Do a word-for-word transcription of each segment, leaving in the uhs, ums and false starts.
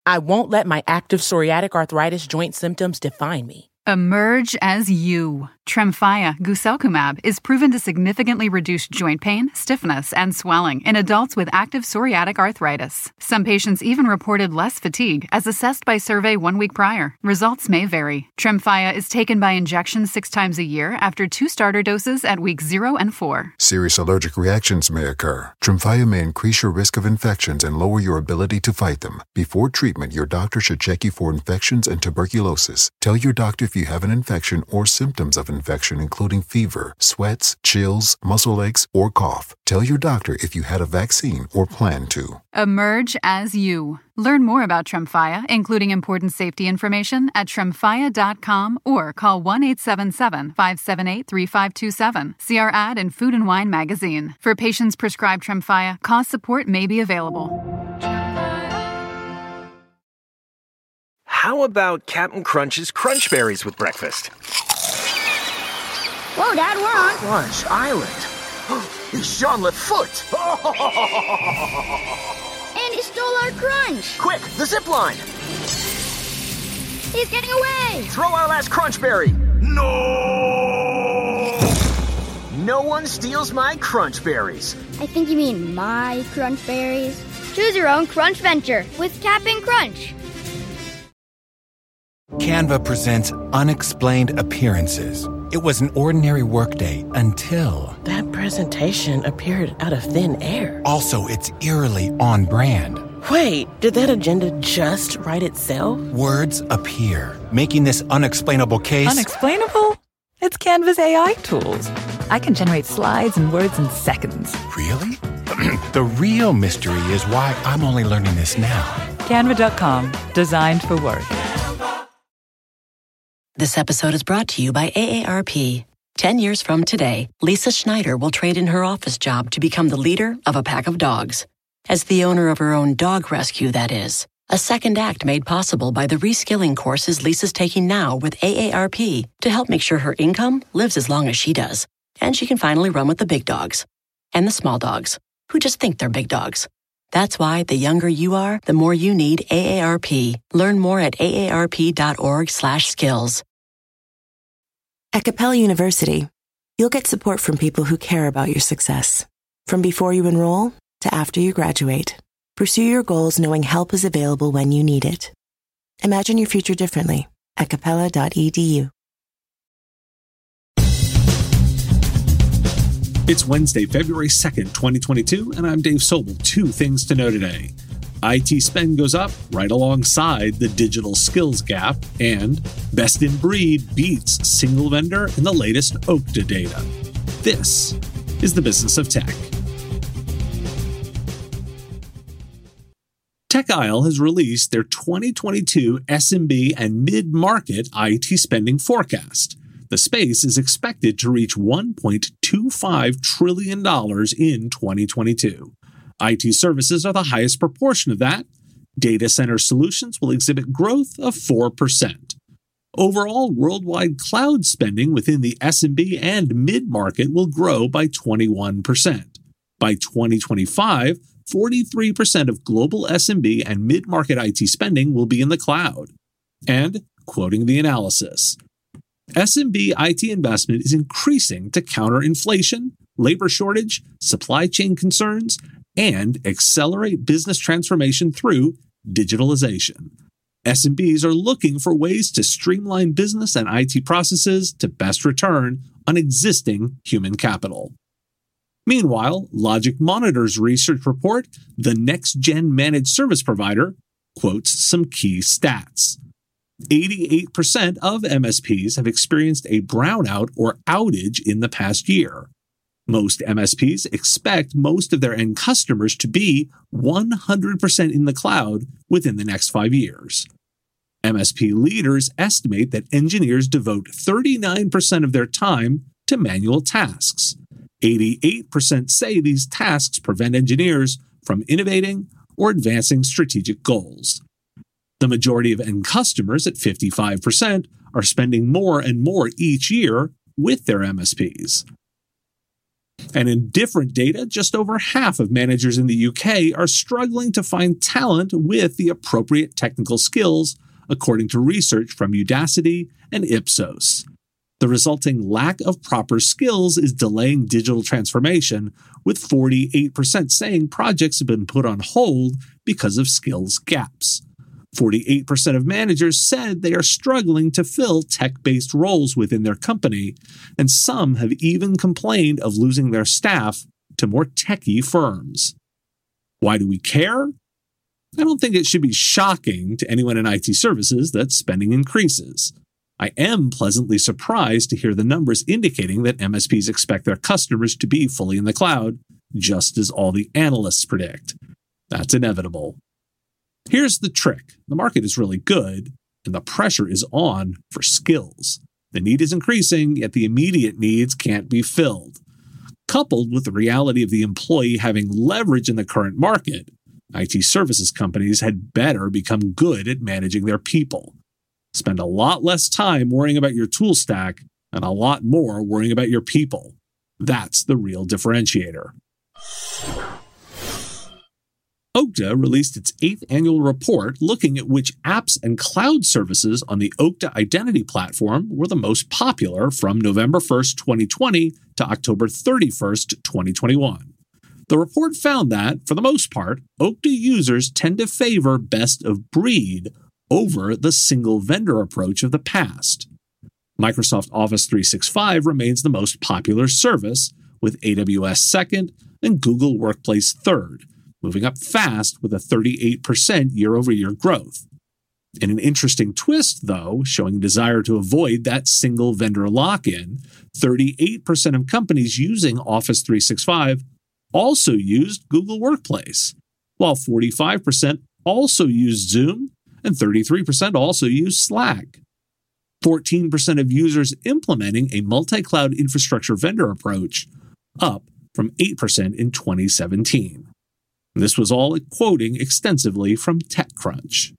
I won't let my active psoriatic arthritis joint symptoms define me. Emerge as you. Tremfya guselkumab is proven to significantly reduce joint pain, stiffness, and swelling in adults with active psoriatic arthritis. Some patients even reported less fatigue as assessed by survey one week prior. Results may vary. Tremfya is taken by injection six times a year after two starter doses at weeks zero and four. Serious allergic reactions may occur. Tremfya may increase your risk of infections and lower your ability to fight them. Before treatment, your doctor should check you for infections and tuberculosis. Tell your doctor if you have an infection or symptoms of infection, including fever, sweats, chills, muscle aches, or cough. Tell your doctor if you had a vaccine or plan to. Emerge as you. Learn more about Tremfya, including important safety information, at tremfya dot com or call one eight seven seven, five seven eight, three five two seven. See our ad in Food and Wine magazine. For patients prescribed Tremfya, cost support may be available. How about Captain Crunch's Crunch Berries with breakfast? Whoa, Dad, we're on Crunch Island. It's Jean Lafoot. And he stole our crunch. Quick, the zip line. He's getting away. Throw our last Crunch Berry. No! No one steals my Crunch Berries. I think you mean my Crunch Berries. Choose your own Crunch venture with Cap'n Crunch. Canva presents Unexplained Appearances. It was an ordinary workday until... That presentation appeared out of thin air. Also, it's eerily on brand. Wait, did that agenda just write itself? Words appear, making this unexplainable case... Unexplainable? It's Canva's A I tools. I can generate slides and words in seconds. Really? The real mystery is why I'm only learning this now. Canva dot com. Designed for work. This episode is brought to you by A A R P. Ten years from today, Lisa Schneider will trade in her office job to become the leader of a pack of dogs. As the owner of her own dog rescue, that is. A second act made possible by the reskilling courses Lisa's taking now with A A R P to help make sure her income lives as long as she does. And she can finally run with the big dogs. And the small dogs, who just think they're big dogs. That's why the younger you are, the more you need A A R P. Learn more at A A R P dot org slash skills. At Capella University, you'll get support from people who care about your success. From before you enroll to after you graduate, pursue your goals knowing help is available when you need it. Imagine your future differently at capella dot e d u. It's Wednesday, February second, twenty twenty-two, and I'm Dave Sobel. Two things to know today. I T spend goes up right alongside the digital skills gap, and best in breed beats single vendor in the latest O C T A data. This is the Business of Tech. TechIsle has released their twenty twenty-two S M B and mid-market I T spending forecast. The space is expected to reach one point two five trillion dollars in twenty twenty-two. I T services are the highest proportion of that. Data center solutions will exhibit growth of four percent. Overall, worldwide cloud spending within the S M B and mid-market will grow by twenty-one percent. By twenty twenty-five, forty-three percent of global S M B and mid-market I T spending will be in the cloud. And, quoting the analysis, S M B I T investment is increasing to counter inflation, labor shortage, supply chain concerns, and accelerate business transformation through digitalization. S M Bs are looking for ways to streamline business and I T processes to best return on existing human capital. Meanwhile, Logic Monitor's research report, The Next Gen Managed Service Provider, quotes some key stats. eighty-eight percent of M S Ps have experienced a brownout or outage in the past year. Most M S Ps expect most of their end customers to be one hundred percent in the cloud within the next five years. M S P leaders estimate that engineers devote thirty-nine percent of their time to manual tasks. eighty-eight percent say these tasks prevent engineers from innovating or advancing strategic goals. The majority of end customers, at fifty-five percent, are spending more and more each year with their M S Ps. And in different data, just over half of managers in the U K are struggling to find talent with the appropriate technical skills, according to research from Udacity and Ipsos. The resulting lack of proper skills is delaying digital transformation, with forty-eight percent saying projects have been put on hold because of skills gaps. forty-eight percent of managers said they are struggling to fill tech-based roles within their company, and some have even complained of losing their staff to more techie firms. Why do we care? I don't think it should be shocking to anyone in I T services that spending increases. I am pleasantly surprised to hear the numbers indicating that M S Ps expect their customers to be fully in the cloud, just as all the analysts predict. That's inevitable. Here's the trick. The market is really good, and the pressure is on for skills. The need is increasing, yet the immediate needs can't be filled. Coupled with the reality of the employee having leverage in the current market, I T services companies had better become good at managing their people. Spend a lot less time worrying about your tool stack and a lot more worrying about your people. That's the real differentiator. Okta released its eighth annual report looking at which apps and cloud services on the Okta Identity Platform were the most popular from November first, twenty twenty to October thirty-first, twenty twenty-one. The report found that, for the most part, Okta users tend to favor best of breed over the single vendor approach of the past. Microsoft Office three sixty-five remains the most popular service, with A W S second and Google Workplace third, moving up fast with a thirty-eight percent year-over-year growth. In an interesting twist, though, showing desire to avoid that single vendor lock-in, thirty-eight percent of companies using Office three sixty-five also used Google Workplace, while forty-five percent also used Zoom and thirty-three percent also used Slack. fourteen percent of users implementing a multi-cloud infrastructure vendor approach, up from eight percent in twenty seventeen. This was all quoting extensively from TechCrunch.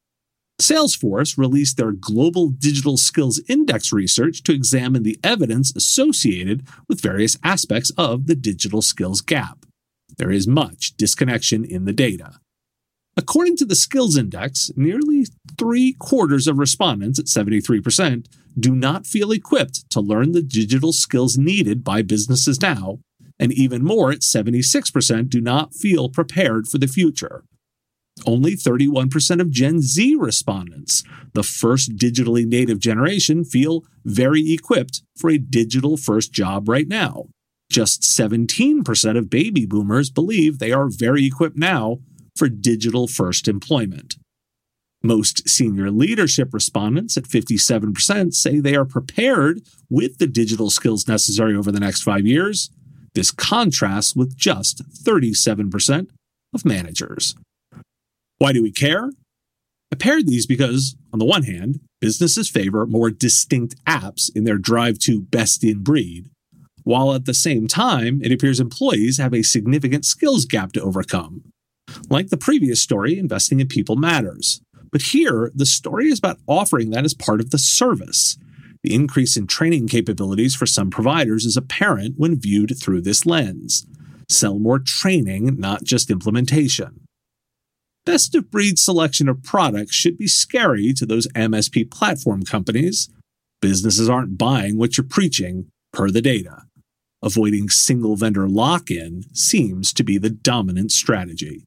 Salesforce released their Global Digital Skills Index research to examine the evidence associated with various aspects of the digital skills gap. There is much disconnection in the data. According to the Skills Index, nearly three-quarters of respondents at seventy-three percent do not feel equipped to learn the digital skills needed by businesses now, and even more at seventy-six percent do not feel prepared for the future. Only thirty-one percent of Gen Z respondents, the first digitally native generation, feel very equipped for a digital-first job right now. Just seventeen percent of baby boomers believe they are very equipped now for digital-first employment. Most senior leadership respondents at fifty-seven percent say they are prepared with the digital skills necessary over the next five years. This contrasts with just thirty-seven percent of managers. Why do we care? I paired these because, on the one hand, businesses favor more distinct apps in their drive to best in breed, while at the same time, it appears employees have a significant skills gap to overcome. Like the previous story, investing in people matters. But here, the story is about offering that as part of the service. The increase in training capabilities for some providers is apparent when viewed through this lens. Sell more training, not just implementation. Best-of-breed selection of products should be scary to those M S P platform companies. Businesses aren't buying what you're preaching, per the data. Avoiding single-vendor lock-in seems to be the dominant strategy.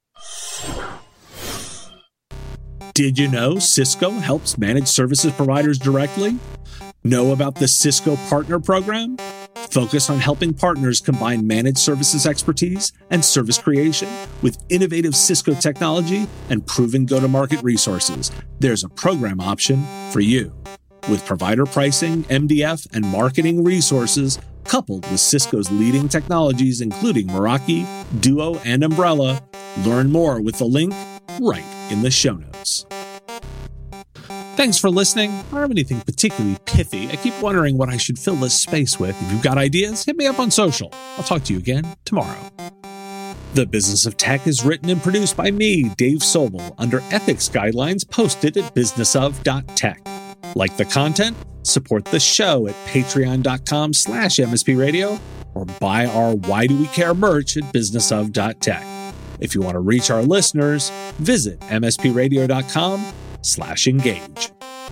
Did you know Cisco helps managed services providers directly? Know about the Cisco Partner Program? Focused on helping partners combine managed services expertise and service creation with innovative Cisco technology and proven go-to-market resources. There's a program option for you. With provider pricing, M D F, and marketing resources, coupled with Cisco's leading technologies including Meraki, Duo, and Umbrella, learn more with the link right in the show notes. Thanks for listening. I don't have anything particularly pithy. I keep wondering what I should fill this space with. If you've got ideas, hit me up on social. I'll talk to you again tomorrow. The Business of Tech is written and produced by me, Dave Sobel, under ethics guidelines posted at business of dot tech. Like the content? Support the show at patreon.com slash MSP Radio or buy our Why Do We Care merch at business of dot tech. If you want to reach our listeners, visit mspradio.com slash engage.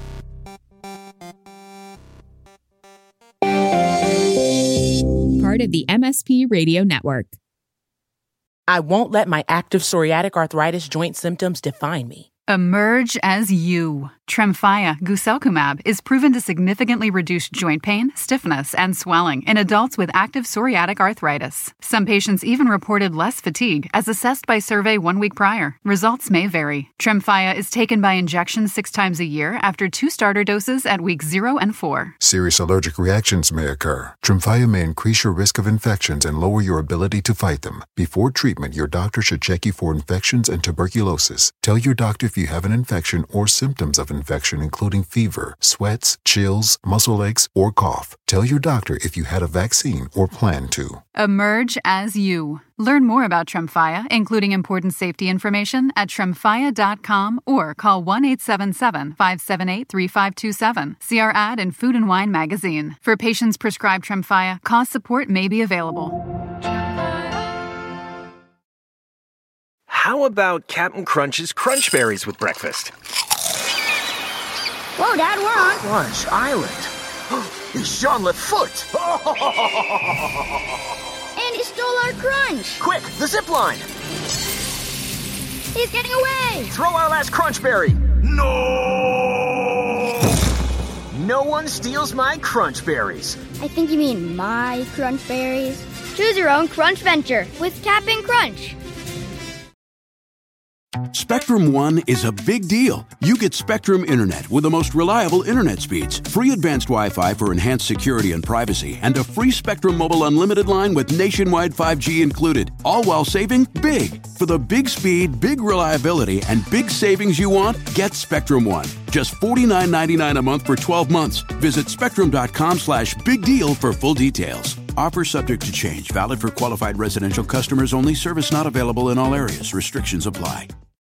Part of the M S P Radio Network. I won't let my active psoriatic arthritis joint symptoms define me. Emerge as you. Tremfya guselkumab is proven to significantly reduce joint pain, stiffness, and swelling in adults with active psoriatic arthritis. Some patients even reported less fatigue as assessed by survey one week prior. Results may vary. Tremfya is taken by injection six times a year after two starter doses at weeks zero and four. Serious allergic reactions may occur. Tremfya may increase your risk of infections and lower your ability to fight them. Before treatment, your doctor should check you for infections and tuberculosis. Tell your doctor if you have an infection or symptoms of infection, including fever, sweats, chills, muscle aches, or cough. Tell your doctor if you had a vaccine or plan to. Emerge as you. Learn more about Tremfya, including important safety information, at tremfya dot com or call one eight seven seven, five seven eight, three five two seven. See our ad in Food and Wine magazine. For patients prescribed Tremfya, cost support may be available. How about Captain Crunch's Crunch Berries with breakfast? Whoa, Dad, we're on Crunch Island. It's Jean Lafoot. And he stole our crunch. Quick, the zip line. He's getting away. Throw our last Crunch Berry. No! No one steals my Crunch Berries. I think you mean my Crunch Berries. Choose your own Crunch Venture with Cap'n Crunch. Spectrum One is a big deal. You get Spectrum Internet with the most reliable internet speeds, free advanced Wi-Fi for enhanced security and privacy, and a free Spectrum Mobile Unlimited line with nationwide five G included, all while saving big. For the big speed, big reliability, and big savings you want, get Spectrum One. Just forty-nine ninety-nine a month for twelve months. Visit spectrum.com slash big deal for full details. Offer subject to change. Valid for qualified residential customers only. Service not available in all areas. Restrictions apply.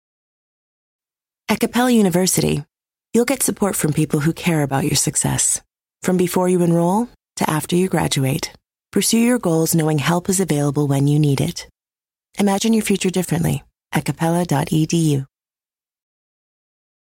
At Capella University, you'll get support from people who care about your success. From before you enroll to after you graduate, pursue your goals knowing help is available when you need it. Imagine your future differently at capella dot e d u.